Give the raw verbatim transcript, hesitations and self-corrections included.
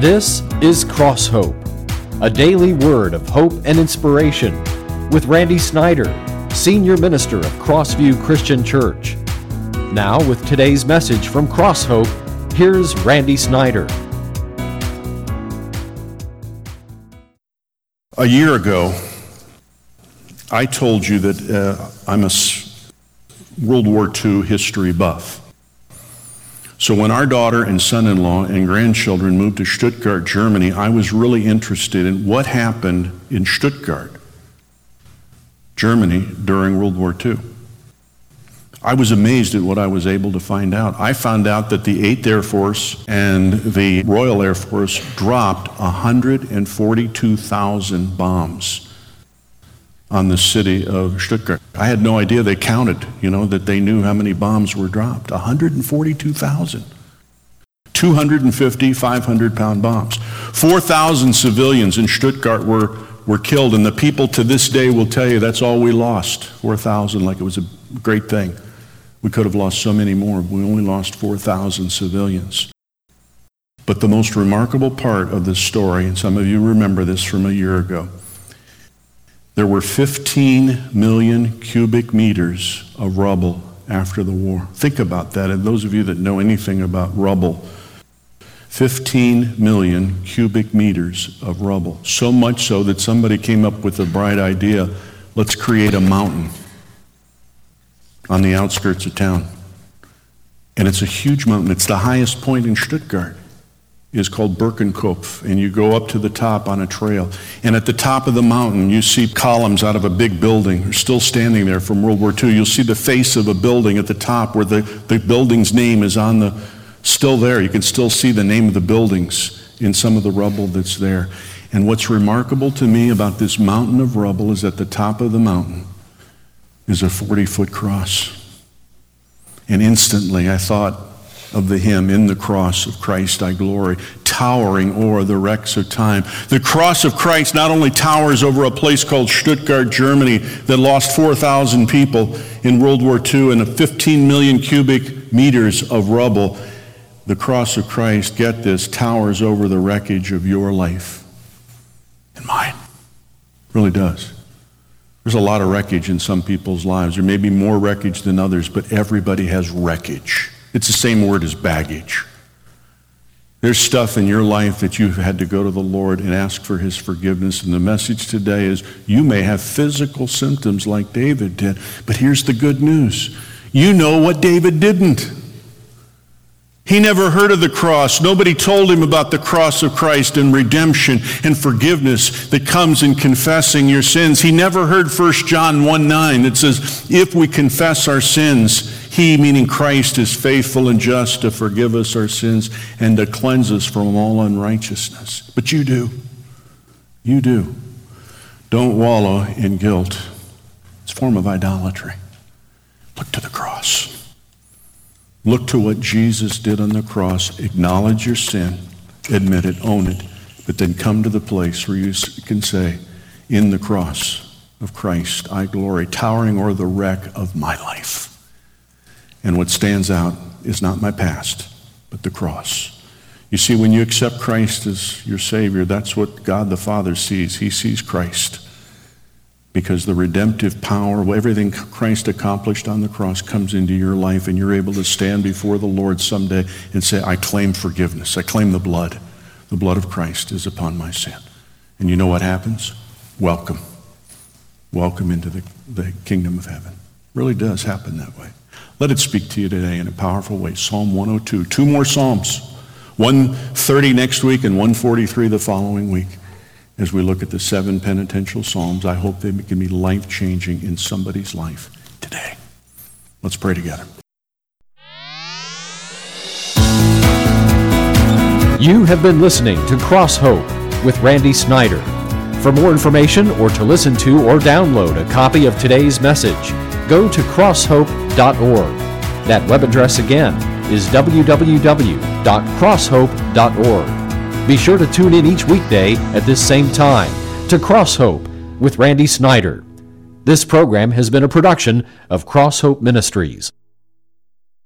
This is Cross Hope, a daily word of hope and inspiration with Randy Snyder, Senior Minister of Crossview Christian Church. Now with today's message from Cross Hope, here's Randy Snyder. A year ago, I told you that uh, I'm a World War Two history buff. So when our daughter and son-in-law and grandchildren moved to Stuttgart, Germany, I was really interested in what happened in Stuttgart, Germany, during World War Two. I was amazed at what I was able to find out. I found out that the eighth Air Force and the Royal Air Force dropped one hundred forty-two thousand bombs on the city of Stuttgart. I had no idea they counted, you know, that they knew how many bombs were dropped. one hundred forty-two thousand. two hundred fifty five hundred pound bombs. four thousand civilians in Stuttgart were, were killed, and the people to this day will tell you that's all we lost. four thousand, like it was a great thing. We could have lost so many more. We only lost four thousand civilians. But the most remarkable part of this story, and some of you remember this from a year ago, there were fifteen million cubic meters of rubble after the war. Think about that, and those of you that know anything about rubble, fifteen million cubic meters of rubble. So much so that somebody came up with a bright idea, let's create a mountain on the outskirts of town. And it's a huge mountain. It's the highest point in Stuttgart. Is called Birkenkopf, and you go up to the top on a trail. And at the top of the mountain, you see columns out of a big building. They're still standing there from World War Two. You'll see the face of a building at the top where the, the building's name is on the, still there. You can still see the name of the buildings in some of the rubble that's there. And what's remarkable to me about this mountain of rubble is at the top of the mountain is a forty-foot cross. And instantly I thought of the hymn, "In the cross of Christ I glory, towering o'er the wrecks of time." The cross of Christ not only towers over a place called Stuttgart, Germany, that lost four thousand people in World War Two and a fifteen million cubic meters of rubble, the cross of Christ, get this, towers over the wreckage of your life and mine. It really does. There's a lot of wreckage in some people's lives. There may be more wreckage than others, but everybody has wreckage. It's the same word as baggage. There's stuff in your life that you've had to go to the Lord and ask for His forgiveness. And the message today is you may have physical symptoms like David did, but here's the good news. You know what David didn't. He never heard of the cross. Nobody told him about the cross of Christ and redemption and forgiveness that comes in confessing your sins. He never heard First John one nine that says, if we confess our sins, He, meaning Christ, is faithful and just to forgive us our sins and to cleanse us from all unrighteousness. But you do. You do. Don't wallow in guilt. It's a form of idolatry. Look to the cross. Look to what Jesus did on the cross. Acknowledge your sin, admit it, own it, but then come to the place where you can say, in the cross of Christ, I glory, towering o'er the wreck of my life. And what stands out is not my past, but the cross. You see, when you accept Christ as your Savior, that's what God the Father sees. He sees Christ. Because the redemptive power of everything Christ accomplished on the cross comes into your life, and you're able to stand before the Lord someday and say, I claim forgiveness. I claim the blood. The blood of Christ is upon my sin. And you know what happens? Welcome. Welcome into the, the kingdom of heaven. It really does happen that way. Let it speak to you today in a powerful way. Psalm one oh two. Two more Psalms. one thirty next week and one forty-three the following week. As we look at the seven penitential Psalms, I hope they can be life-changing in somebody's life today. Let's pray together. You have been listening to Cross Hope with Randy Snyder. For more information or to listen to or download a copy of today's message, go to cross hope dot org. That web address again is w w w dot cross hope dot org. Be sure to tune in each weekday at this same time to Cross Hope with Randy Snyder. This program has been a production of Cross Hope Ministries.